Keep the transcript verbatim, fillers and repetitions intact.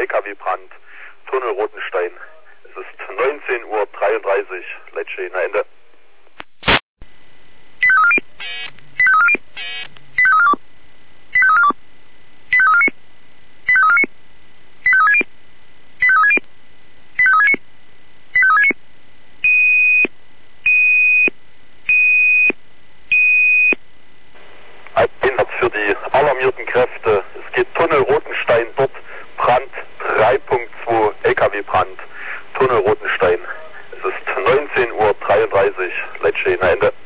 K W-Brand, Tunnel Rotenstein. Es ist neunzehn Uhr dreiunddreißig, Leitstehen, Ende. Einsatz für die alarmierten Kräfte. Es geht Tunnel Rotenstein, dort Brand drei Punkt zwei, L K W-Brand, Tunnel Rotenstein. Es ist neunzehn Uhr dreiunddreißig, Leitstehen, Ende.